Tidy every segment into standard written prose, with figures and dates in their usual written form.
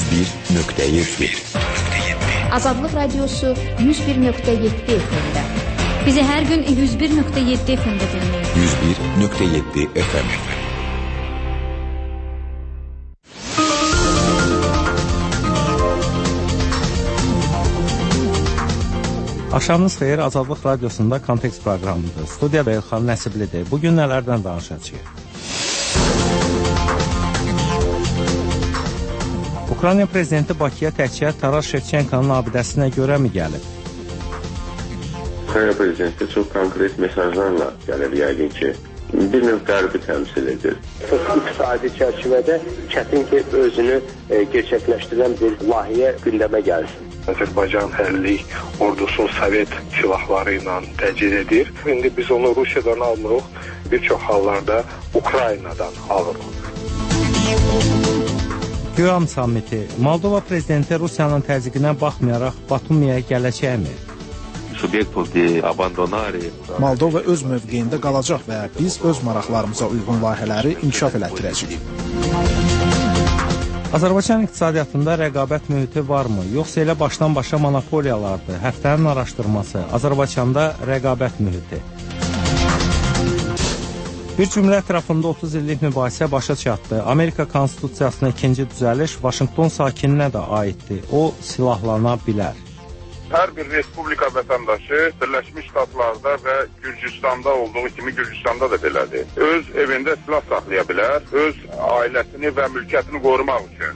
101.7 Azadlıq Radiosu 101.7 FM'də. Bizi hər gün 101.7 FM'də dinləyin. 101.7 FM. Axşamınız xeyir, Azadlıq Radiosunda Kontekst proqramıdır. Studiyada Elxan Nəsiblidir. Bugün nələrdən danışacağıq? Ukrayna prezidenti Bakıya təkcə Taras Şevçenkonun abidəsinə görəmi gəlib? Ukrayna prezidenti çox konkret mesajlarla gəlir, yəqin ki, bir növ qərbi təmsil edir. İqtisadi çərçivədə çətin ki, özünü gerçəkləşdirən bir layihə gündəmə gəlsin. Azərbaycan hərbilik ordusu Sovet silahları ilə təchiz edir. İndi biz onu Rusiyadan almırıq, bir çox hallarda Ukraynadan alırıq. Güam sammiti. Moldova prezidenti Rusiyanın təzyiqinə baxmayaraq Batumiyə gələcəkmi? Moldova öz mövqeyində qalacaq və biz öz maraqlarımıza uyğun layihələri inkişaf elətdirəcəyik. Azərbaycan iqtisadiyyatında rəqabət mühiti varmı? Yoxsa elə başdan-başa monopoliyalardır? Həftənin araşdırması. Azərbaycanda rəqabət mühiti. Bir cümlə ətrafında 30 illik mübahisə başa çatdı. Amerika Konstitusiyasına ikinci düzəliş Vaşinqton sakininə də aiddir. O silahlana bilər. Hər bir respublika vətəndaşı Birləşmiş Ştatlarda və Gürcüstanda olduğu kimi Gürcüstanda da belədir. Öz evində silah saxlaya bilər, öz ailəsini və mülkiyyətini qorumaq üçün.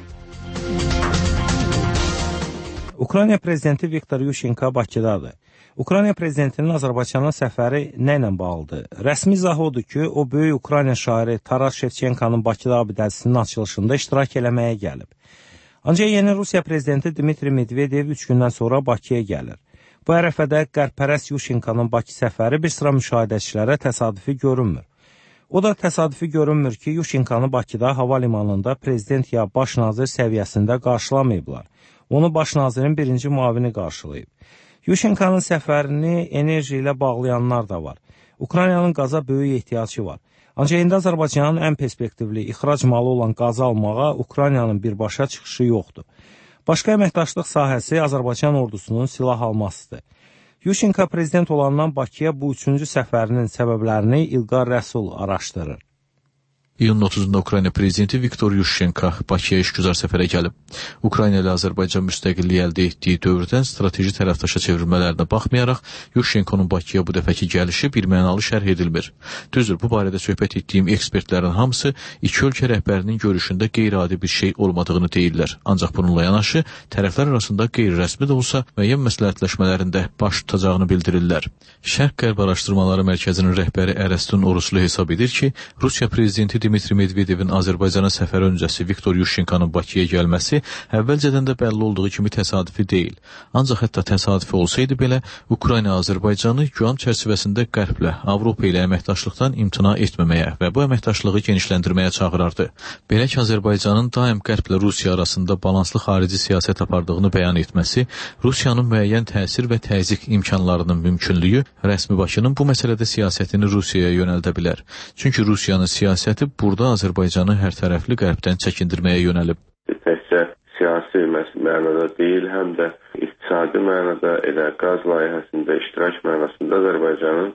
Ukrayna prezidenti Viktor Yushchenko Bakıdadır. Ukrayna prezidentinin Azərbaycana səfəri nə ilə bağlıdır? Rəsmi izah odur ki, o böyük Ukrayna şairi Taras Şevçenkonun Bakıda abidəsinin açılışında iştirak eləməyə gəlib. Ancaq yeni Rusiya prezidenti Dmitri Medvedev 3 gündən sonra Bakıya gəlir. Bu ərəfədə qərb-pərəst Yushchenkonun Bakı səfəri bir sıra müşahidəçilərə təsadüfi görünmür. O da təsadüfi görünmür ki, Yushchenkonu Bakıda hava limanında prezident ya baş nazir səviyyəsində qarşılamayıblar. Onu baş nazirin birinci müavini qarşılayıb. Yushchenkonun səfərini enerji ilə bağlayanlar da var. Ukraynanın qaza böyük ehtiyacı var. Ancaq indi Azərbaycanın ən perspektivli ixrac malı olan qazı almağa Ukraynanın birbaşa çıxışı yoxdur. Başqa əməkdaşlıq sahəsi Azərbaycan ordusunun silah almasıdır. Yushchenko prezident olandan Bakıya bu üçüncü səfərinin səbəblərini İlqar Rəsul araşdırır. İyunun 30-da Ukrayna prezidenti Viktor Yushchenko Bakıya işgüzar səfərə gəlib. Ukrayna ilə Azərbaycan müstəqilliyi əldə etdiyi dövrdən strateji tərəfdaşa çevrilmələrinə baxmayaraq, Yushchenkonun Bakıya bu dəfəki gəlişi birmənalı şərh edilmir. Düzdür, bu barədə söhbət etdiyim ekspertlərin hamısı iki ölkə rəhbərinin görüşündə qeyri-adi bir şey olmadığını deyirlər. Ancaq bununla yanaşı, tərəflər arasında qeyri-rəsmi də olsa müəyyən məsləhətləşmələrində baş tutacağını bildirirlər. Şərq-Qərb Araşdırmaları Mərkəzinin rəhbəri Ərəstun Oruclu hesab edir ki, Rusiya prezidenti Dmitri Medvedevin Azərbaycana səfəri öncəsi Viktor Yushchenkonun Bakıya gəlməsi əvvəlcədən də bəlli olduğu kimi təsadüfi deyil. Ancaq hətta təsadüfi olsaydı belə, Ukrayna Azərbaycanı güam çərçivəsində Qərblə, Avropa ilə əməkdaşlıqdan imtina etməməyə və bu əməkdaşlığı genişləndirməyə çağırardı. Belə ki, Azərbaycanın daim Qərblə Rusiya arasında balanslı xarici siyasət apardığını bəyan etməsi, Rusiyanın müəyyən təsir və təzyiq imkanlarının mümkünlüyü rəsmi Bakının bu məsələdə siyasətini Rusiyaya yönəldə bilər. Çünki Rusiyanın siyasəti burada Azərbaycanı hər tərəfli qərbdən çəkindirməyə yönəlib. Təkcə siyasi mənada deyil, həm də iqtisadi mənada elə qaz layihəsində iştirak mənasında Azərbaycanın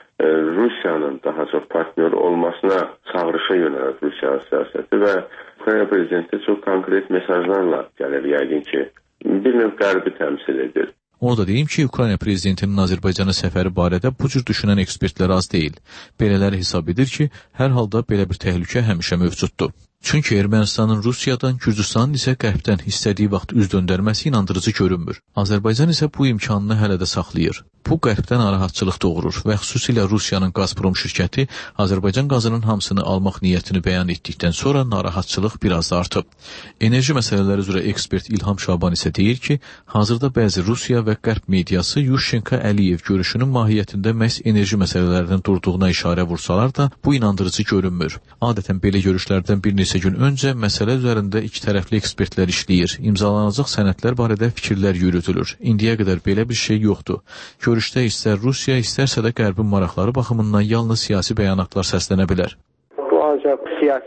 Rusiyanın daha çox partnyor olmasına çağırışa yönəlir Rusiya siyasəti və Ukrayna prezidenti çox konkret mesajlarla gəlir, yəqin ki, bir növ qərbi təmsil edir. Onu da deyim ki, Ukrayna prezidentinin Azərbaycana səfəri barədə bu cür düşünən ekspertlər az deyil. Belələri hesab edir ki, hər halda belə bir təhlükə həmişə mövcuddur. Çünki Ermənistanın Rusiyadan, Gürcüstanın isə qərbdən istədiyi vaxt üz döndərməsi inandırıcı görünmür. Azərbaycan isə bu imkanını hələ də saxlayır. Bu qərbdən narahatçılıq doğurur və xüsusilə Rusiyanın Gazprom şirkəti Azərbaycan qazının hamısını almaq niyyətini bəyan etdikdən sonra narahatçılıq biraz da artıb. Enerji məsələləri üzrə ekspert İlham Şaban isə deyir ki, hazırda bəzi Rusiya və qərb mediası Yushchenko-Əliyev görüşünün mahiyyətində məhz enerji məsələlərinin durduğuna işarə vursalar da, bu inandırıcı görünmür. Adətən belə görüşlərdən bir neçə gün öncə məsələ üzərində iki tərəfli ekspertlər işləyir. İmzalanacaq sənədlər barədə fikirlər yürüdülür. İndiyə qədər belə bir şey yoxdur. Görüşdə istər Rusiya, istərsə də Qərbin maraqları baxımından yalnız siyasi bəyanatlar səslənə bilər. Bu ancaq siyasi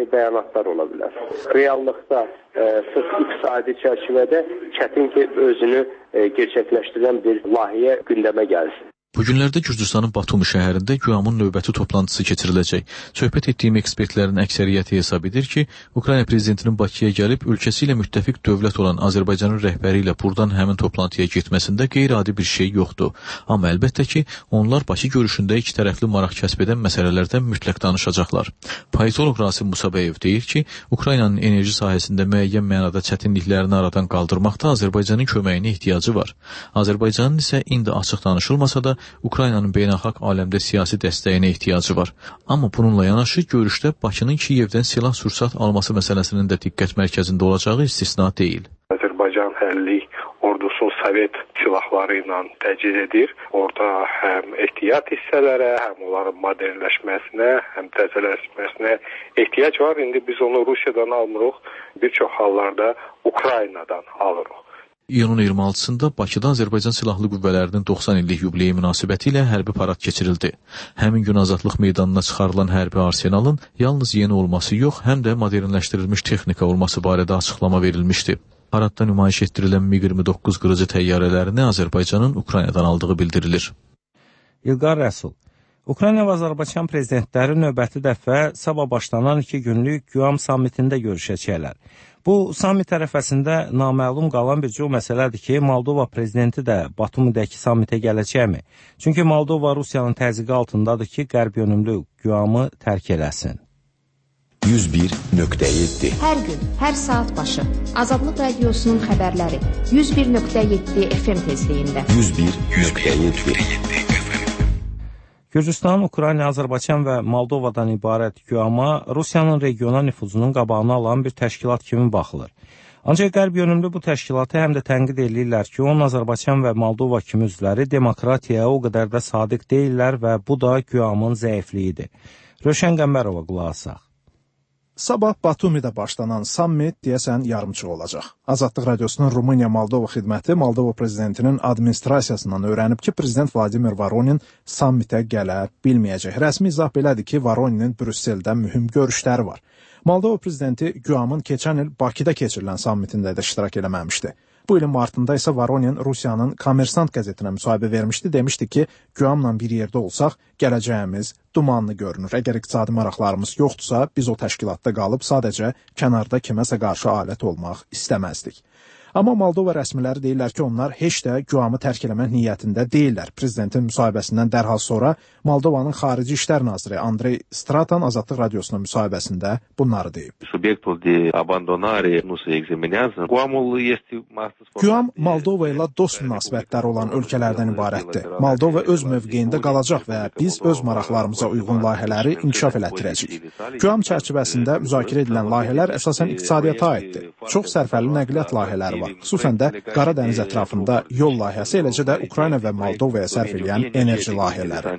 bəyanatlar ola bilər. Reallıqda sırf iqtisadi çərçivədə çətin ki, özünü gerçəkləşdirən bir layihə gündəmə gəlsin. Bu günlərdə Gürcüstanın Batumi şəhərində QİAM-ın növbəti toplantısı keçiriləcək. Söhbət etdiyim ekspertlərin əksəriyyəti hesab edir ki, Ukrayna prezidentinin Bakıya gəlib ölkəsi ilə müttəfiq dövlət olan Azərbaycanın rəhbəri ilə buradan həmin toplantıya getməsində qeyri-adi bir şey yoxdur. Amma əlbəttə ki, onlar Bakı görüşündə iki tərəfli maraq kəsb edən məsələlərdən mütləq danışacaqlar. Politoloq Rasim Musabeyev deyir ki, Ukraynanın enerji sahəsində müəyyən mənada çətinliklərini aradan qaldırmaqda Azərbaycanın köməyinə ehtiyacı var. Azərbaycanın isə indi açıq danışılmasa da Ukraynanın beynəlxalq aləmdə siyasi dəstəyinə ehtiyacı var. Amma bununla yanaşı görüşdə Bakının Kiyevdən silah-sursat alması məsələsinin də diqqət mərkəzində olacağı istisna deyil. Azərbaycan hərbilik ordusu Sovet silahları ilə təchiz edir. Orada həm ehtiyat hissələrə, həm onların modernləşməsinə, həm təzələşməsinə ehtiyac var. İndi biz onu Rusiyadan almırıq, bir çox hallarda Ukraynadan alırıq. İyunun 26-sında Bakıda Azərbaycan Silahlı Qüvvələrinin 90 illik yubileyi münasibəti ilə hərbi parad keçirildi. Həmin gün Azadlıq meydanına çıxarılan hərbi arsenalın yalnız yeni olması yox, həm də modernləşdirilmiş texnika olması barədə açıqlama verilmişdi. Paradda nümayiş etdirilən MiG-29 qırıcı təyyarələrini Azərbaycanın Ukraynadan aldığı bildirilir. İlqar Rəsul, Ukrayna və Azərbaycan prezidentləri növbəti dəfə sabah başlanan 2 günlük QİAM sammitində görüşəcəklər. Bu sammit ərəfəsində naməlum qalan bir çox məsələdir ki, Moldova prezidenti də Batumidəki sammitə gələcəkmi? Çünki Moldova Rusiyanın təzyiqi altındadır ki, qərb yönümlü QİAM-ı tərk eləsin. 101.7 Hər gün, hər saat başı Azadlıq Radiosunun xəbərləri 101.7 FM tezliyində. 101.7 Gürcüstan, Ukrayna, Azərbaycan və Moldovadan ibarət QİAM-a Rusiyanın regional nüfuzunun qabağını alan bir təşkilat kimi baxılır. Ancaq qərb yönümlü bu təşkilatı həm də tənqid edirlər ki, onun Azərbaycan və Moldova kimi üzvləri demokratiyaya o qədər də sadiq deyirlər və bu da QİAM-ın zəifliyidir. Rövşən Qəmbərova qulaq asaq. Sabah Batumidə başlanan sammit deyəsən yarımçıq olacaq. Azadlıq Radiosunun Rumıniya-Moldova xidməti Moldova prezidentinin administrasiyasından öyrənib ki, prezident Vladimir Voronin sammitə gələ bilməyəcək. Rəsmi izah belədir ki, Voroninin Brüsseldə mühüm görüşləri var. Moldova prezidenti QİAM-ın keçən il Bakıda keçirilən sammitində də iştirak eləməmişdi. Bu ilin martında isə Voronin Rusiyanın Kommersant qəzetinə müsahibə vermişdi. Demişdi ki, QİAM-la bir yerdə olsaq, gələcəyimiz dumanlı görünür. Əgər iqtisadi maraqlarımız yoxdursa, biz o təşkilatda qalıb sadəcə kənarda kiməsə qarşı alət olmaq istəməzdik. Amma Moldova rəsmiləri deyirlər ki, onlar heç də QİAM-ı tərk eləmək niyyətində deyirlər. Prezidentin müsahibəsindən dərhal sonra Moldovanın Xarici İşlər Naziri Andrei Stratan Azadlıq Radiosuna müsahibəsində bunları deyib. QİAM Moldova ilə dost münasibətləri olan ölkələrdən ibarətdir. Moldova öz mövqeyində qalacaq və biz öz maraqlarımıza uyğun layihələri inkişaf elətdirəcəyik. QİAM çərçivəsində müzakirə edilən layihələr əsasən iqtisadiyyata aiddir. Çox sərfəli nəqliyyat layihələri var. Xüsusən də Qara dəniz ətrafında yol layihəsi, eləcə də Ukrayna və Moldovaya sərf edən enerji layihələri.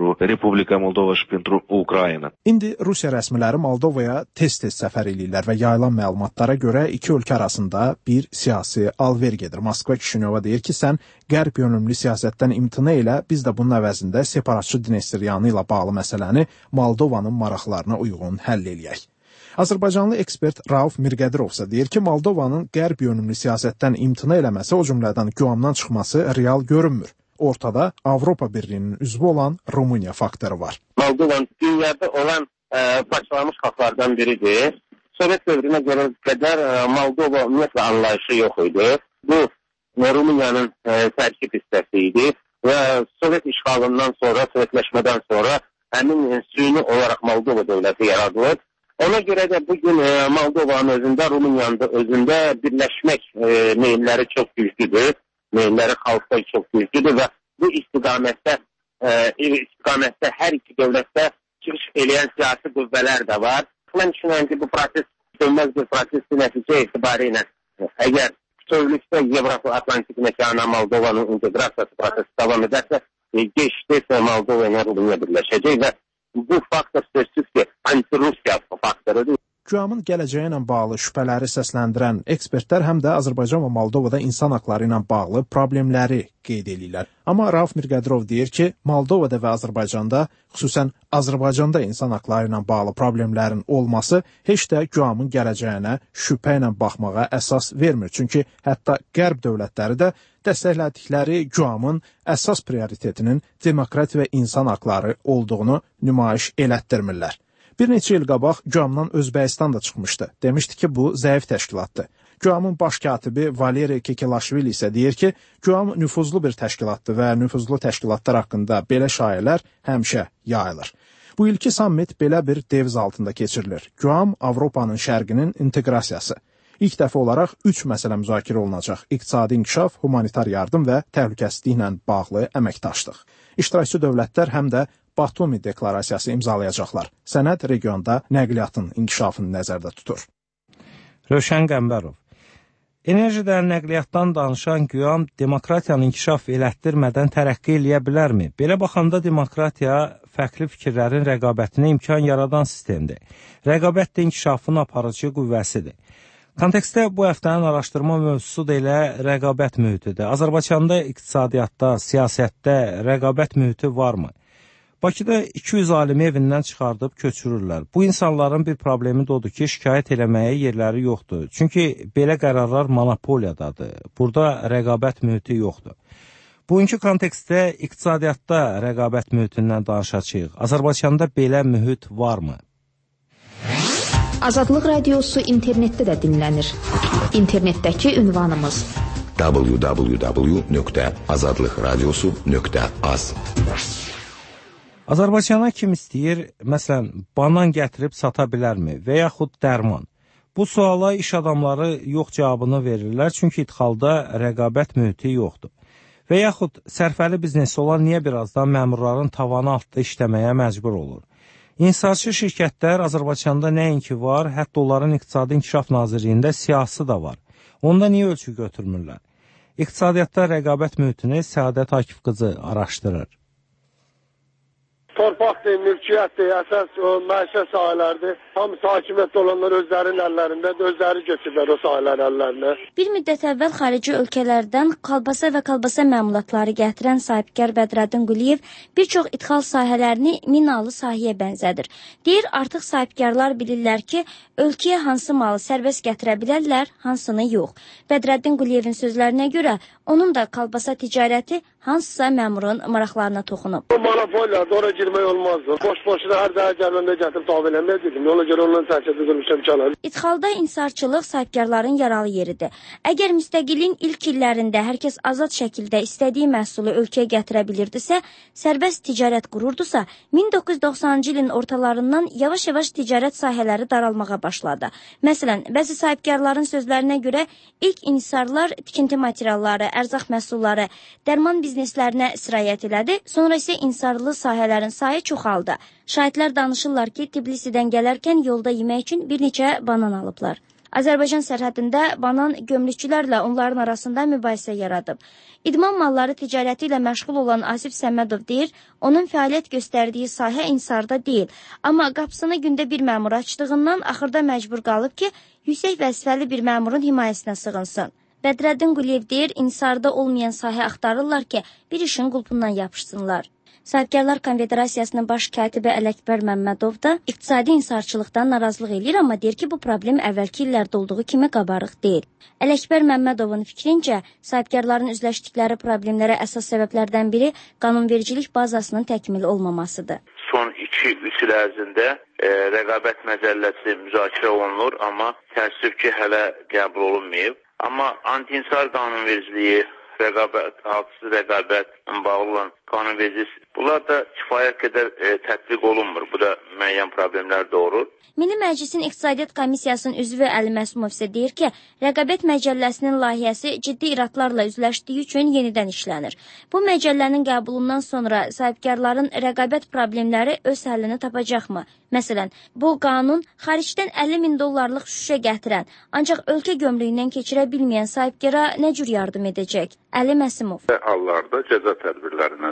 İndi Rusiya rəsmiləri Moldovaya tez-tez səfər edirlər və yayılan məlumatlara görə iki ölkə arasında bir siyasi alver gedir. Moskva Kişinyova deyir ki, sən qərb yönümlü siyasətdən imtina elə, biz də bunun əvəzində separatçı Dnestryanı ilə bağlı məsələni Moldovanın maraqlarına uyğun həll eləyək. Azərbaycanlı ekspert Rauf Mirqədirov isə deyir ki, Moldovanın qərb yönümlü siyasətdən imtina eləməsi, o cümlədən QİAM-dan çıxması real görünmür. Ortada Avropa Birliyinin üzvü olan Rumıniya faktoru var. Moldova dünyada olan parçalanmış xalqlardan biridir. Sovet dövrünə görə qədər Moldova ümumiyyətlə anlayışı yox idi. Bu Rumıniyanın tərkib hissəsi idi və Sovet işğalından sonra, Sovetləşmədən sonra həmin süni olaraq Moldova dövləti yaradılıb. Ona görə də bugün Moldovanın özündə, Rumıniyanın da özündə birləşmək meyilləri çox güclüdür. Meyilləri xalqda çox güclüdür və bu istiqamətdə hər iki dövlətdə çıxış eləyən siyasi qüvvələr də var. Mən düşünürəm ki, bu proses dönməz bir prosesdir, nəticə etibarı ilə əgər bütövlükdə Avro-Atlantik məkana Moldovanın inteqrasiyası prosesi davam edərsə, geçdikcə Moldova ilə Rumıniya birləşəcək və bu faktor sözsüz ki, anti-Rusiya faktorudur. QAM-ın gələcəyi ilə bağlı şübhələri səsləndirən ekspertlər həm də Azərbaycan və Moldovada insan haqları ilə bağlı problemləri qeyd edirlər. Amma Rauf Mirqədirov deyir ki, Moldovada və Azərbaycanda, xüsusən Azərbaycanda insan haqları ilə bağlı problemlərin olması heç də QAM-ın gələcəyinə şübhə ilə baxmağa əsas vermir. Çünki hətta Qərb dövlətləri də dəstəklədikləri QAM-ın əsas prioritetinin demokrat və insan haqları olduğunu nümayiş elətdirmirlər. Bir neçə il qabaq QAM-dan Özbəkistan da çıxmışdı. Demişdi ki, bu zəif təşkilatdır. QAM-ın baş katibi Valeri Kekelaşvili isə deyir ki, QAM nüfuzlu bir təşkilatdır və nüfuzlu təşkilatlar haqqında belə şayiələr həmişə yayılır. Bu ilki sammit belə bir deviz altında keçirilir. QAM Avropanın şərqinin inteqrasiyası. İlk dəfə olaraq 3 məsələ müzakirə olunacaq. İqtisadi inkişaf, humanitar yardım və təhlükəsizliklə bağlı əməkdaşlıq. İştirakçı dövlətlər həm də Batumi deklarasiyası imzalayacaqlar. Sənəd regionda nəqliyyatın inkişafını nəzərdə tutur. Rövşən Qəmbərov. Enerjidən, nəqliyyatdan danışan QAM demokratiyanı inkişaf elətdirmədən tərəqqi eləyə bilərmi? Belə baxanda demokratiya fərqli fikirlərin rəqabətinə imkan yaradan sistemdir. Rəqabət də inkişafın aparıcı qüvvəsidir. Kontekstdə bu həftənin araşdırma mövzusu da elə rəqabət mühitidir. Azərbaycanda iqtisadiyyatda, siyasətdə rəqabət mühiti varmı? Bakıda 200 alimi evindən çıxardıb köçürürlər. Bu insanların bir problemi də odur ki, şikayət eləməyə yerləri yoxdur. Çünki belə qərarlar monopoliyadadır. Burada rəqabət mühiti yoxdur. Bugünkü kontekstdə iqtisadiyyatda rəqabət mühitindən danışacağıq. Azərbaycanda belə mühit varmı? Azadlıq Radiosu internetdə də dinlənir. İnternetdəki ünvanımız www.azadlıqradiosu.az. Azərbaycana kim istəyir, məsələn, banan gətirib sata bilərmi və yaxud dərman? Bu suala iş adamları yox cavabını verirlər, çünki idxalda rəqabət mühiti yoxdur. Və yaxud sərfəli biznesi olan niyə birazdan məmurların tavanı altında işləməyə məcbur olur? İnşaatçı şirkətlər Azərbaycanda nəinki var, hətta onların İqtisadi İnkişaf Nazirliyində siyasi da var. Onda niyə ölçü götürmürlər? İqtisadiyyatda rəqabət mühitini Səadət Akif qızı araşdırır. Torpaqdır, mülkiyyətdir, əsas məişət sahələrdir. Hamısı hakimiyyətdə olanlar özlərinin əllərində, özləri götürürlər o sahələrin əllərinə. Bir müddət əvvəl xarici ölkələrdən kolbasa və kolbasa məmulatları gətirən sahibkar Bədrəddin Quliyev bir çox idxal sahələrini minalı sahəyə bənzədir. Deyir, artıq sahibkarlar bilirlər ki, ölkəyə hansı malı sərbəst gətirə bilərlər, hansını yox. Bədrəddin Quliyevin sözlərinə görə, onun da kolbasa ticarəti hansısa məmurun maraqlarına toxunub. O monopoliyadır, ora girmək olmazdı. Boş-boşuna hər dəfə gəlməndə gətirib tabi eləməyə dedim. Ona görə ondan sərkədə durmuşam çalar. İdxalda insarçılıq sahibkarların yaralı yeridir. Əgər müstəqilliyin ilk illərində hər kəs azad şəkildə istədiyi məhsulu ölkəyə gətirə bilirdisə, sərbəst ticarət qururdusa, 1990-cı ilin ortalarından yavaş-yavaş ticarət sahələri daralmağa başladı. Məsələn, bəzi sahibkarların sözlərinə görə ilk insarlar tikinti materialları, ərzaq məhsulları, dərman bizneslərinə sirayət elədi, sonra isə insarlı sahələrin sayı çoxaldı. Şahidlər danışırlar ki, Tbilisidən gələrkən yolda yemək üçün bir neçə banan alıblar. Azərbaycan sərhədində banan gömrükçülərlə onların arasında mübahisə yaradıb. İdman malları ticarəti ilə məşğul olan Asif Səmmədov deyir, onun fəaliyyət göstərdiyi sahə insarda deyil. Amma qapısını gündə bir məmur açdığından axırda məcbur qalıb ki, yüksək vəzifəli bir məmurun himayəsinə sığınsın. Bədrəddin Quliyev deyir, insarda olmayan sahə axtarırlar ki, bir işin qulpundan yapışsınlar. Sahibkarlar Konfederasiyasının baş katibi Ələkbər Məmmədov da iqtisadi insarçılıqdan narazılıq edir, amma deyir ki, bu problem əvvəlki illərdə olduğu kimi qabarıq deyil. Ələkbər Məmmədovun fikrincə, sahibkarların üzləşdikləri problemlərə əsas səbəblərdən biri qanunvericilik bazasının təkmil olmamasıdır. Son 2-3 il ərzində rəqabət məcəlləsi müzakirə olunur, amma təəssüf ki, hələ qəbul olunmayıb. Amma anti-insar qanunvericiliyi, haqsız rəqabət bağlı olan qanunvericilik, bunlar da kifayət qədər tətbiq olunmur. Bu da müəyyən problemlər doğurur. Milli Məclisin İqtisadiyyat Komissiyasının üzvü Əli Məsumov isə deyir ki, rəqabət məcəlləsinin layihəsi ciddi iradlarla üzləşdiyi üçün yenidən işlənir. Bu məcəllənin qəbulundan sonra sahibkarların rəqabət problemləri öz həllini tapacaqmı? Məsələn, bu qanun xaricdən 50.000 dollarlıq şüşə gətirən, ancaq ölkə gömrüyündən keçirə bilməyən sahibkara nə cür yardım edəcək? Əli Məsumov. Hallarda cəza tədbirləri nəzərdə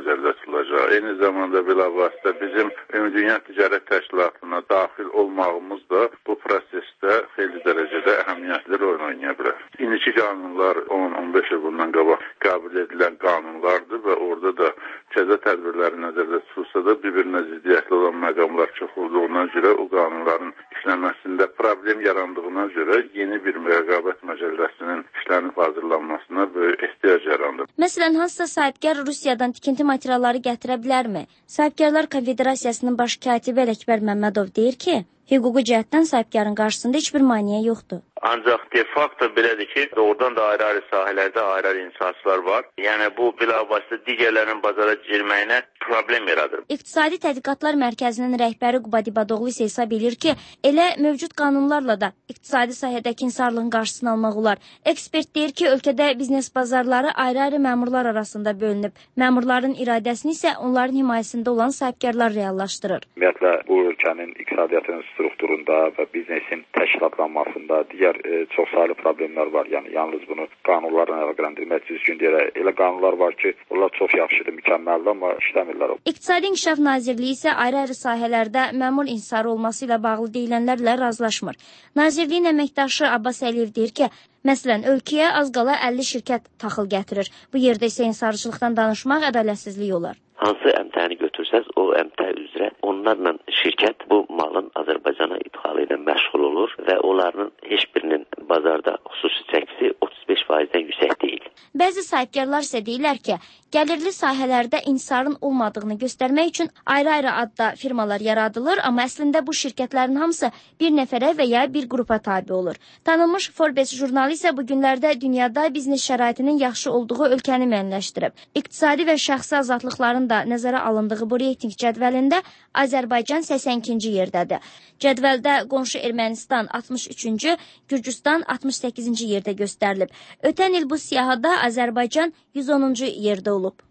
nəzərdə tutulacaq. Eyni zamanda bilavasitə bizim Ümumdünya Ticarət Təşkilatına daxil olmağımız da bu prosesdə xeyli dərəcədə əhəmiyyətli rol oynaya bilər. İndiki qanunlar 10-15 il bundan qabaq qəbul edilən qanunlardır və orada da cəza tədbirləri nəzərdə tutulsa da bir-birinə ziddiyyətli olan məqamlar çox olduğuna görə o qanunların işləməsində problem yarandığına görə yeni bir rəqabət məcəlləsinin işlənib hazırlanmasına böyük ehtiyac yarandı. Məsələn, hansısa sahibkar Rusiyadan tikinti materialları gətirə bilərmi? Sahibkarlar Konfederasiyasının baş katibi Ələkbər Məmmədov deyir ki, hüquqi cəhətdən sahibkarın qarşısında heç bir maneə yoxdur. Ancaq de facto belədir ki, doğrudan da ayrı-ayrı sahələrdə ayrı-ayrı insanslar var. Yəni bu bilavasitə digərlərinin bazara girməyinə problem yaradır. İqtisadi Tədqiqatlar Mərkəzinin rəhbəri Qubad İbadoğlu isə hesab edir ki, elə mövcud qanunlarla da iqtisadi sahədəki insarlığın qarşısını almaq olar. Ekspert deyir ki, ölkədə biznes bazarları ayrı-ayrı məmurlar arasında bölünüb. Məmurların iradəsini isə onların himayəsində olan sahibkarlar reallaşdırır. Ümumiyyətlə, bu ölkənin iqtisadiyyatının strukturunda və biznesin təşkilatlanmasında digər çox saylı problemlər var. Yəni yalnız bunu qanunlarla əlaqələndirmək düzgün deyil. Elə qanunlar var ki, onlar çox yaxşıdır, mükəmməldir, amma işləmirlər. İqtisadi İnkişaf Nazirliyi isə ayrı-ayrı sahələrdə məmur insarı olması ilə bağlı deyilənlərlə razılaşmır. Nazirliyin əməkdaşı Abbas Əliyev deyir ki, məsələn, ölkəyə az qala 50 şirkət taxıl gətirir. Bu yerdə isə insarçılıqdan danışmaq ədalətsizlik olar. Hansı əmtəni götürsəz, o əmtə üzrə onlarla şirkət bu malın Azərbaycana idxalı ilə məşğul olur və onların heç birinin bazarda xüsusi çəkisi 35%-dən yüksək deyil. Bəzi sahibkarlar isə deyirlər ki, gəlirli sahələrdə insarın olmadığını göstərmək üçün ayrı-ayrı adda firmalar yaradılır, amma əslində bu şirkətlərin hamısı bir nəfərə və ya bir qrupa tabi olur. Tanınmış Forbes jurnalı isə bu günlərdə dünyada biznes şəraitinin yaxşı olduğu ölkəni müəyyənləşdirib. İqtisadi və şəxsi azadlıqların da nəzərə alındığı bu reyting cədvəlində Azərbaycan 82-ci yerdədir. Cədvəldə qonşu Ermənistan 63-cü, Gürcüstan 68-ci yerdə göstərilib. Ötən il bu siyahıda Azərbaycan 110-cu yerdə olub.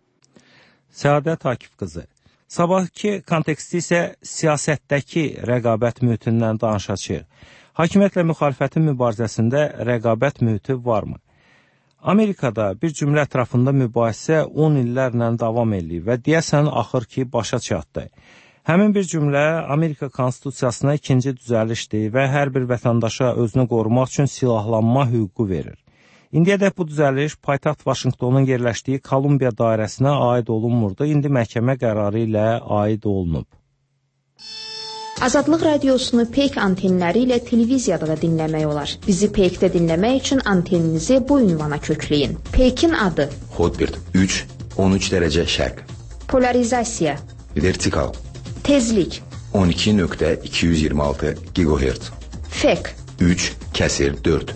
Səadət Akif qızı. Sabahki konteksti isə siyasətdəki rəqabət mühitindən danışacağıq. Hakimiyyətlə müxalifətin mübarizəsində rəqabət mühiti varmı? Amerikada bir cümlə ətrafında mübahisə 10 illərlə davam edir və deyəsən axır ki, başa çatdı. Həmin bir cümlə Amerika Konstitusiyasına ikinci düzəlişdir və hər bir vətəndaşa özünü qorumaq üçün silahlanma hüququ verir. İndiyədək bu düzəliş paytaxt Vaşinqtonun yerləşdiyi Kolumbiya dairəsinə aid olunmurdu, indi məhkəmə qərarı ilə aid olunub. Azadlıq radiosunu Peyk antenləri ilə televiziyada da dinləmək olar. Bizi Peykdə dinləmək üçün anteninizi bu ünvana kökləyin. Peykin adı: Hotbird 3, 13 dərəcə şərq. Polarizasiya: Vertikal. Tezlik: 12.226 GHz. Fek: 3/4.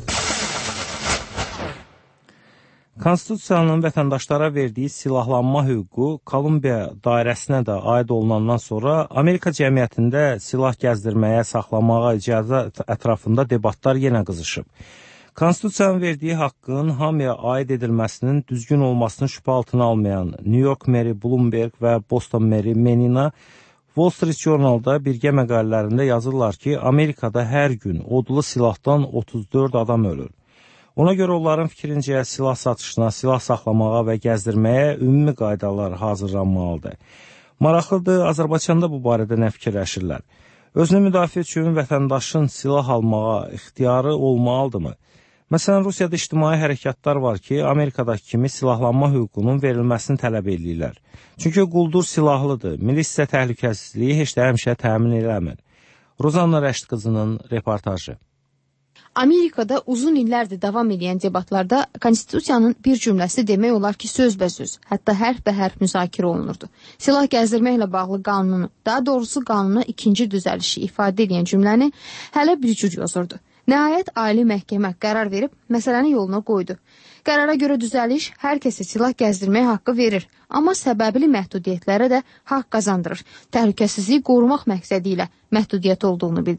Konstitusiyanın vətəndaşlara verdiyi silahlanma hüququ Kolumbiya dairəsinə də aid olunandan sonra Amerika cəmiyyətində silah gəzdirməyə, saxlamağa icazə ətrafında debatlar yenə qızışıb. Konstitusiyanın verdiyi haqqın hamıya aid edilməsinin düzgün olmasını şübhə altına almayan New York meri Bloomberg və Boston meri Menina Wall Street Journal'da birgə məqalələrində yazırlar ki, Amerikada hər gün odlu silahdan 34 adam ölür. Ona görə onların fikrincə silah satışına, silah saxlamağa və gəzdirməyə ümumi qaydalar hazırlanmalıdır. Maraqlıdır, Azərbaycanda bu barədə nə fikirləşirlər? Özünü müdafiə üçün vətəndaşın silah almağa ixtiyarı olmalıdırmı? Məsələn, Rusiyada ictimai hərəkatlar var ki, Amerikadakı kimi silahlanma hüququnun verilməsini tələb edirlər. Çünki quldur silahlıdır, milis isə təhlükəsizliyi heç də həmişə təmin eləmir. Rozanna Rəşd qızının reportajı. Amerikada uzun illərdir davam edən debatlarda Konstitusiyanın bir cümləsi demək olar ki, sözbəsöz, hətta hərf-bə-hərf müzakirə olunurdu. Silah gəzdirməklə bağlı qanunu, daha doğrusu qanuna ikinci düzəlişi ifadə edən cümləni hələ bir cür yazırdı. Nəhayət, Ali Məhkəmə qərar verib məsələni yoluna qoydu. Qərara görə düzəliş hər kəsə silah gəzdirmək haqqı verir, amma səbəbli məhdudiyyətlərə də haqq qazandırır. Təhlükəsizliyi qorumaq məqsədi ilə məhdudiyyət olduğunu bildirir.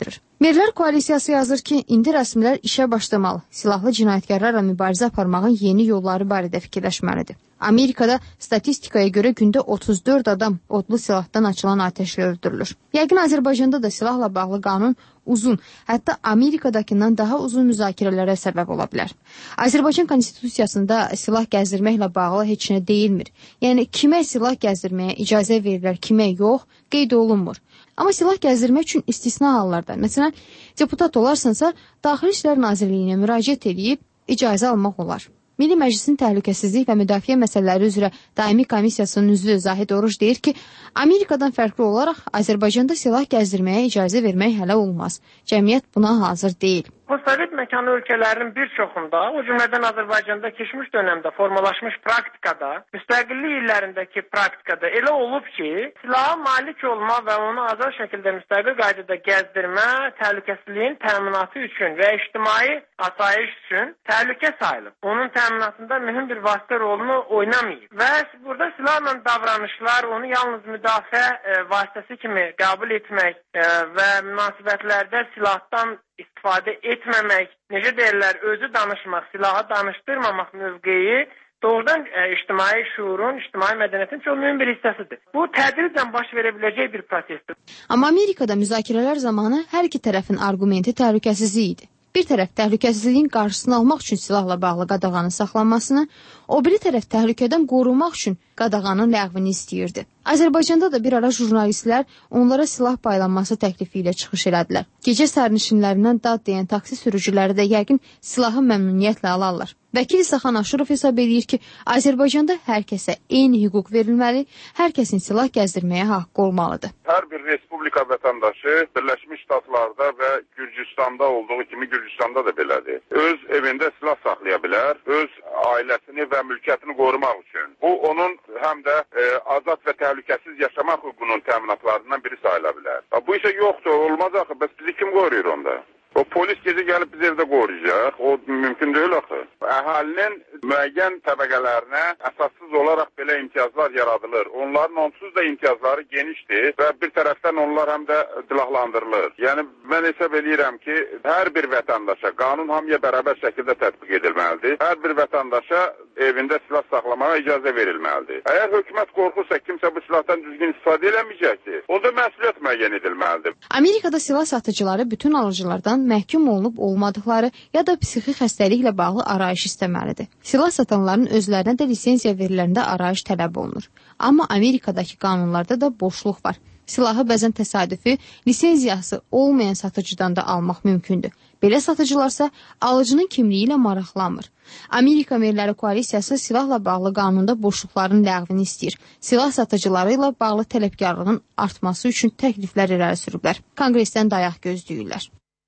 Merlər koalisiyası yazır ki, indi rəsmilər işə başlamalı. Silahlı cinayətkarlarla mübarizə aparmağın yeni yolları barədə fikirləşməlidir. Amerikada statistikaya görə gündə 34 adam odlu silahdan açılan atəşlə öldürülür. Yəqin Azərbaycanda da silahla bağlı qanun uzun, hətta Amerikadakından daha uzun müzakirələrə səbəb ola bilər. Azərbaycan konstitusiyasında silah gəzdirməklə bağlı heç nə deyilmir. Yəni, kimə silah gəzdirməyə icazə verirlər, kimə yox, qeyd olunmur. Amma silah gəzdirmək üçün istisna hallarda, məsələn, deputat olarsansa, Daxili İşlər Nazirliyinə müraciət edib icazə almaq olar. Milli Məclisin Təhlükəsizlik və Müdafiə Məsələləri üzrə Daimi Komissiyasının üzvü Zahid Oruc deyir ki, Amerikadan fərqli olaraq Azərbaycanda silah gəzdirməyə icazə vermək hələ olmaz. Cəmiyyət buna hazır deyil. Postsovet məkanı ölkələrinin bir çoxunda, o cümlədən Azərbaycanda keçmiş dönəmdə formalaşmış praktikada, müstəqillik illərindəki praktikada elə olub ki, silaha malik olma və onu azad şəkildə müstəqil qaydada gəzdirmə təhlükəsizliyin təminatı üçün və ictimai asayiş üçün təhlükə sayılıb. Onun təminatında mühüm bir vasitə rolunu oynamayıb. Və burada silahla davranışlar onu yalnız müdafiə vasitəsi kimi qəbul etmək və münasibətlərdə silahdan istifadə etməmək, necə deyirlər, özü danışmaq, silahı danışdırmamaq mövqeyi doğrudan ictimai şuurun, ictimai mədəniyyətin çox mühüm bir hissəsidir. Bu tədricən baş verə biləcək bir prosesdir. Amma Amerikada müzakirələr zamanı hər iki tərəfin arqumenti təhlükəsizlik idi. Bir tərəf təhlükəsizliyin qarşısını almaq üçün silahla bağlı qadağanın saxlanmasını, o biri tərəf təhlükədən qorunmaq üçün qadağanın ləğvini istəyirdi. Azərbaycanda da bir ara jurnalistlər onlara silah paylanması təklifi ilə çıxış elədilər. Gecə sərnişinlərindən dad deyən taksi sürücüləri də yəqin silahı məmnuniyyətlə alarlar. Vəkil İsaxan Aşurov hesab edir ki, Azərbaycanda hər kəsə eyni hüquq verilməli, hər kəsin silah gəzdirməyə haqqı olmalıdır. Hər bir respublika vətəndaşı Birləşmiş Ştatlarda və Gürcüstanda olduğu kimi Gürcüstanda da belədir. Öz evində silah saxlaya bilər, öz ailəsini və mülkiyyətini qorumaq üçün. Bu, onun həm də azad və təhlükəsiz yaşamaq hüququnun təminatlarından biri sayıla bilər. Bu isə yoxdur, olmaz axı, bəs bizi kim qoruyur onda? O polis gecə gəlib biz evdə qoruyacaq, o mümkün deyil axı. Əhalinin müəyyən təbəqələrinə əsassız olaraq belə imtiyazlar yaradılır. Onların onsuz da imtiyazları genişdir və bir tərəfdən onlar həm də silahlandırılır. Yəni, mən hesab edirəm ki, hər bir vətəndaşa qanun hamıya bərabər şəkildə tətbiq edilməlidir. Hər bir vətəndaşa evində silah saxlamağa icazə verilməlidir. Əgər hökumət qorxursa, kimsə bu silahdan düzgün istifadə eləməyəcəkdir, onda məsuliyyət müəyyən edilməlidir. Amerikada silah satıcıları bütün alıcılardan məhkum olunub olmadıqları ya da psixi xəstəliklə bağlı arayış istəməlidir. Silah satanların özlərinə də lisenziya verilərində arayış tələb olunur. Amma Amerikadakı qanunlarda da boşluq var. Silahı bəzən təsadüfi, lisenziyası olmayan satıcıdan da almaq mümkündür. Belə satıcılarsa alıcının kimliyi ilə maraqlanmır. Amerika Merləri Koalisiyası silahla bağlı qanunda boşluqların ləğvini istəyir. Silah satıcıları ilə bağlı tələbkarlığın artması üçün təkliflər irəli sürüblər. Konqresdən dayaq gözləyirlər.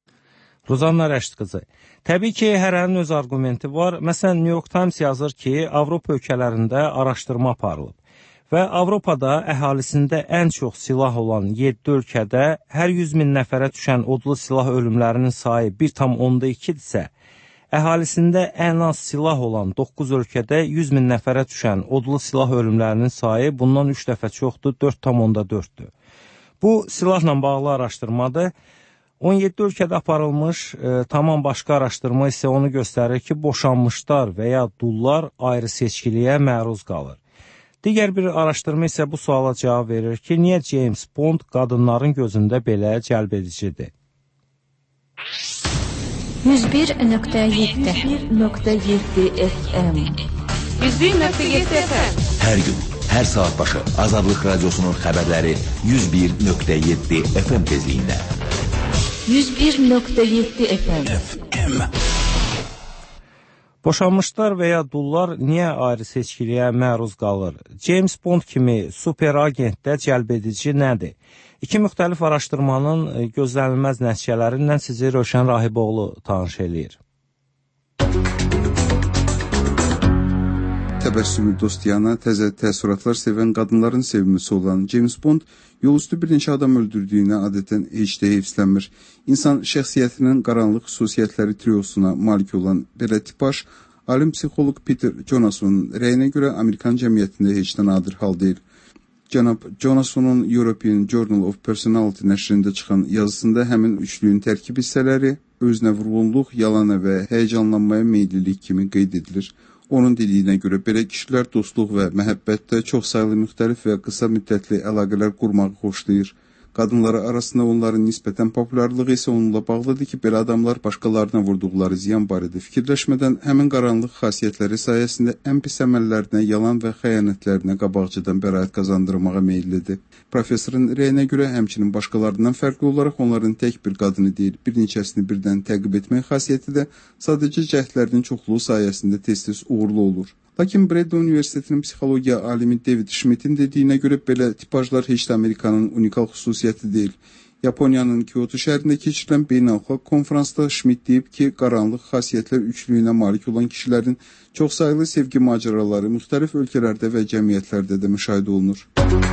Ruzanna Rəşid qızı. Təbii ki, hərənin öz argumenti var. Məsələn, New York Times yazır ki, Avropa ölkələrində araşdırma aparılıb və Avropada əhalisində ən çox silah olan 7 ölkədə hər 100 min nəfərə düşən odlu silah ölümlərinin sayı 1,2-dirsə, əhalisində ən az silah olan 9 ölkədə 100 min nəfərə düşən odlu silah ölümlərinin sayı bundan 3 dəfə çoxdur, 4,4-dür. Bu, silahla bağlı araşdırmadır. 17 ölkədə aparılmış tamam başqa araşdırma isə onu göstərir ki, boşanmışlar və ya dullar ayrı seçkiliyə məruz qalır. Digər bir araşdırma isə bu suala cavab verir ki, niyə James Bond qadınların gözündə belə cəlbedicidir? 101.7 FM 101.7 FM Hər gün, hər saat başı Azadlıq Radyosu'nun xəbərləri 101.7 FM tezliyində. 101.7 FM. Boşanmışlar və ya dullar niyə ayrı seçkiliyə məruz qalır? James Bond kimi super agentdə cəlbedici nədir? İki müxtəlif araşdırmanın gözlənilməz nəticələrindən sizi Rövşən Rahiboğlu tanış eləyir. Təbəssümü dostiyana, təzə təəssüratlar sevən qadınların sevimlisi olan James Bond yolüstü bir neçə adam öldürdüyünə adətən heç də heyfslənmir. İnsan şəxsiyyətinin qaranlıq xüsusiyyətləri triosuna malik olan belə tipaj, alim psixoloq Peter Jonasonun rəyinə görə Amerikan cəmiyyətində heç də nadir hal deyil. Cənab Jonasonun European Journal of Personality nəşrində çıxan yazısında həmin üçlüyün tərkib hissələri özünə vurğunluq, yalana və həyəcanlanmaya meyillilik kimi qeyd edilir. Onun dediyinə görə belə kişilər dostluq və məhəbbətdə çoxsaylı müxtəlif və qısa müddətli əlaqələr qurmağı xoşlayır. Qadınları arasında onların nisbətən populyarlığı isə onunla bağlıdır ki, belə adamlar başqalarına vurduqları ziyan barədə fikirləşmədən həmin qaranlıq xasiyyətləri sayəsində ən pis əməllərinə, yalan və xəyanətlərinə qabaqcadan bəraət qazandırmağa meyillidir. Professorun rəyinə görə həmçinin başqalarından fərqli olaraq onların tək bir qadını deyil, bir neçəsini birdən təqib etmək xasiyyəti də sadəcə cəhdlərinin çoxluğu sayəsində tez-tez uğurlu olur. Lakin Bredli Universitetinin psixologiya alimi David Schmidt'in dediyinə görə belə tipajlar heç də Amerikanın unikal xüsusiyyəti deyil. Yaponiyanın Kyoto şəhərində keçirilən beynəlxalq konferansda Schmidt deyib ki, qaranlıq xasiyyətlər üçlüyünə malik olan kişilərin çoxsaylı sevgi macəraları müxtəlif ölkələrdə və cəmiyyətlərdə də müşahidə olunur.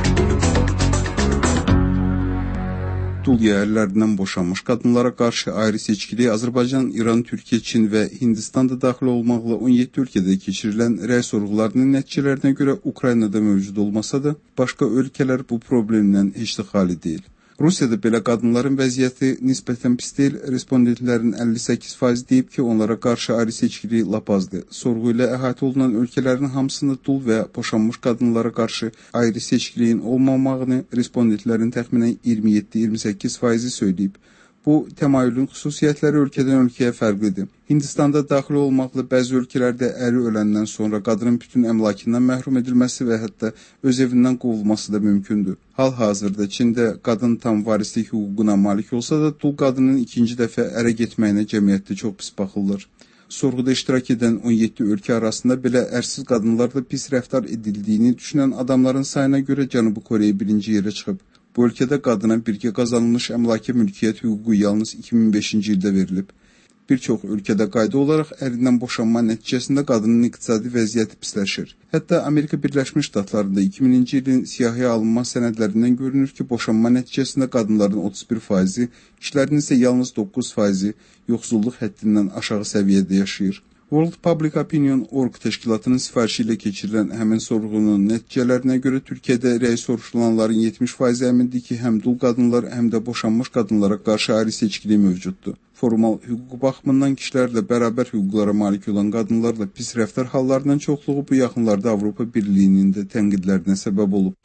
Dul yerlərindən boşanmış qadınlara qarşı ayrı seçkili Azərbaycan, İran, Türkiyə, Çin və Hindistanda daxil olmaqla 17 ölkədə keçirilən rəy sorğularının nəticələrinə görə Ukraynada mövcud olmasa da, başqa ölkələr bu problemdən heç də xali deyil. Rusiyada belə qadınların vəziyyəti nisbətən pis deyil, respondentlərin 58% deyib ki, onlara qarşı ayrı seçkili lap azdır. Sorğu ilə əhatə olunan ölkələrin hamısında dul və boşanmış qadınlara qarşı ayrı seçkiliyin olmamağını respondentlərin təxminən 27-28% söyləyib. Bu, təmayülün xüsusiyyətləri ölkədən ölkəyə fərqlidir. Hindistanda daxil olmaqla bəzi ölkələrdə əri öləndən sonra qadının bütün əmlakından məhrum edilməsi və hətta öz evindən qovulması da mümkündür. Hal-hazırda Çində qadın tam varislik hüququna malik olsa da, dul qadının ikinci dəfə ərə getməyinə cəmiyyətdə çox pis baxılır. Sorğuda iştirak edən 17 ölkə arasında belə ərsiz qadınlarla pis rəftar edildiyini düşünən adamların sayına görə Cənubi Koreya birinci yerə çıxıb. Bu ölkədə qadına birgə qazanılmış əmlaki mülkiyyət hüququ yalnız 2005-ci ildə verilib. Bir çox ölkədə qayda olaraq ərindən boşanma nəticəsində qadının iqtisadi vəziyyəti pisləşir. Hətta Amerika Birləşmiş Ştatlarında 2000-ci ilin siyahıya alınma sənədlərindən görünür ki, boşanma nəticəsində qadınların 31%, kişilərin isə yalnız 9% yoxsulluq həddindən aşağı səviyyədə yaşayır. World Public Opinion.org təşkilatının sifarişi ilə keçirilən həmin sorğunun nəticələrinə görə Türkiyədə rəy soruşulanların 70% əmindir ki, həm dul qadınlar, həm də boşanmış qadınlara qarşı ayrı seçkili mövcuddur. Formal hüquq baxımından kişilərlə bərabər hüquqlara malik olan qadınlarla pis rəftar hallarının çoxluğu bu yaxınlarda Avropa Birliyinin də tənqidlərinə səbəb olub.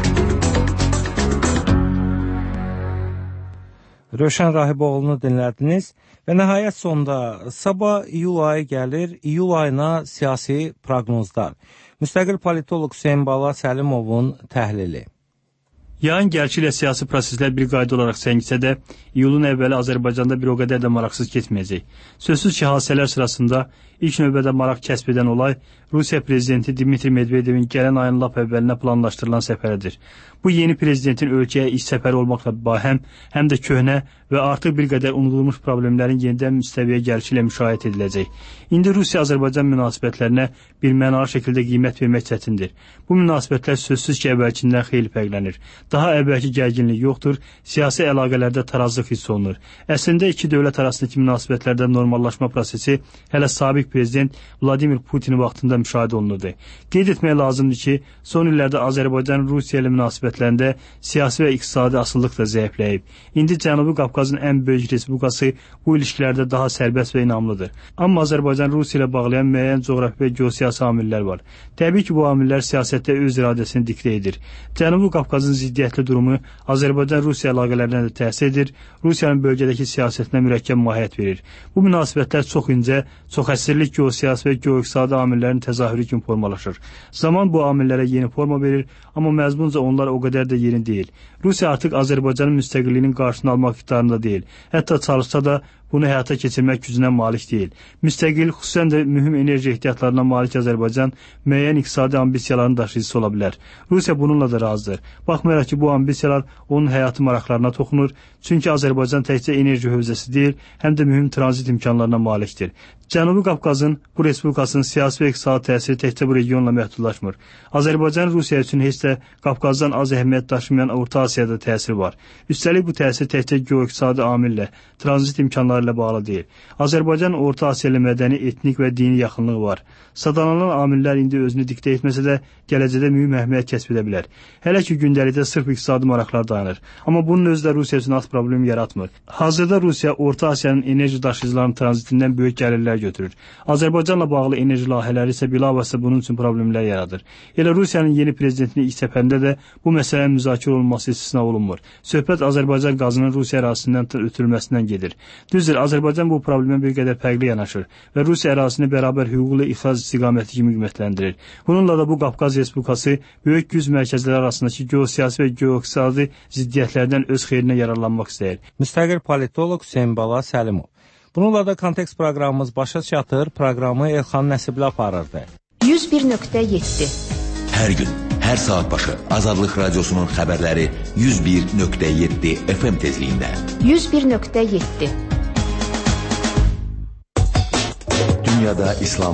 Rövşən Rahiboğlu'nu dinlədiniz və nəhayət sonda sabah iyul ayı gəlir, iyul ayına siyasi proqnozlar. Müstəqil politoloq Hüseyn Bala Səlimovun təhlili. Yayın gəlişi ilə siyasi proseslər bir qayda olaraq səngisə də, iyulun əvvəli Azərbaycanda bir o qədər də maraqsız keçməyəcək. Sözsüz ki, hadisələr sırasında ilk növbədə maraq kəsb edən olay Rusiya prezidenti Dmitri Medvedevin gələn ayın lap əvvəlinə planlaşdırılan səfəridir. Bu yeni prezidentin ölkəyə iş səfəri olmaqla bahəm, həm də köhnə və artıq bir qədər unudulmuş problemlərin yenidən müstəviyə gəlişi ilə müşahidə ediləcək. İndi Rusiya-Azərbaycan münasibətlərinə bir mənalı şəkildə qiymət vermək çətindir. Bu münasibətlər sözsüz ki, əvvəlkindən xeyli fərqlənir. Daha əvvəlki gərginlik yoxdur, siyasi əlaqələrdə tarazlıq hiss olunur. Əslində iki dövlət arasındakı münasibətlərdə normallaşma prosesi hələ sabiq prezident Vladimir Putin vaxtında müşahidə olunurdu. Qeyd etmək lazımdır ki, son illərdə Azərbaycan-Rusiya ilə münasibətlərində siyasi və iqtisadi asıllıq da zəifləyib. İndi Cənubi Qafqazın ən böyük respublikası bu ilişkilərdə daha sərbəst və inamlıdır. Amma Azərbaycan-Rusiya ilə bağlayan müəyyən coğrafi və geosiyasi amillər var. Təbii ki, bu amillər siyasətdə öz iradəsini diktə edir. Cənubi Qafqazın ziddiyyətli durumu Azərbaycan-Rusiya əlaqələrinə də təsir edir, Rusiyanın bölgədəki siyasətinə mürəkkəb mahiyyət verir. Bu münasibətlər çox incə, çox əsirlik geosiyasi və geoiqtisadi amillərin təzahürü kimi formalaşır. Zaman bu amillərə yeni forma verir, amma məzmunca onlar o qədər də yeni deyil. Rusiya artıq Azərbaycanın müstəqilliyinin qarşısını almaq iqtidarında deyil. Hətta çalışsa da bunu həyata keçirmək gücünə malik deyil. Müstəqil, xüsusən də mühüm enerji ehtiyatlarına malik Azərbaycan müəyyən iqtisadi ambisiyaların daşıyıcısı ola bilər. Rusiya bununla da razıdır. Baxmayaraq ki, bu ambisiyalar onun həyatı maraqlarına toxunur, çünki Azərbaycan təkcə enerji hövzəsi deyil, həm də mühüm tranzit imkanlarına malikdir. Cənubi Qafqazın, bu respublikasının siyasi və iqtisadi təsiri təkcə bu regionla məhdudlaşmır. Azərbaycan Rusiya üçün heç də Qafqazdan az əhəmiyyət daşımayan Orta Asiyada təsiri var. Üstəlik bu təsir təkcə geoiqtisadi amillə, tranzit imkanları ilə bağlı deyil. Azərbaycan Orta Asiya ilə mədəni, etnik və dini yaxınlığı var. Sadalanan amillər indi özünü diktə etməsə də gələcəkdə mühüm əhəmiyyət kəsb edə bilər. Hələ ki gündəlikdə sırf iqtisadi maraqlar dayanır. Amma bunun özü də Rusiya üçün az problem yaratmır. Hazırda Rusiya Orta Asiyanın enerji daşıyıcılarının tranzitindən böyük gəlirlər götürür. Azərbaycanla bağlı enerji layihələri isə bilavasitə bunun üçün problemlər yaradır. Elə Rusiyanın yeni prezidentini ilk səfərində də bu məsələnin müzakirə olunması istisna olunmur. Söhbət Azərbaycan qazının Rusiya ərazisindən ötürülməsindən gedir. Düzdür, Azərbaycan bu problemə bir qədər fərqli yanaşır və Rusiya ərazisini bərabər hüquqlu ixrac istiqaməti kimi qiymətləndirir. Bununla da bu Qafqaz Respublikası böyük güc mərkəzləri arasındakı geosiyasi və geoiqtisadi ziddiyyətlərdən öz xeyrinə yararlanmaq istəyir. Müstəqil politoloq Hüseyn Bala Səlimov. Bununla da kontekst proqramımız başa çatır. Proqramı Elxan Nəsibli aparırdı. 101.7 Hər gün, hər saat başı Azadlıq Radiosunun xəbərləri 101.7 FM tezliyində. 101.7 Dünyada İslam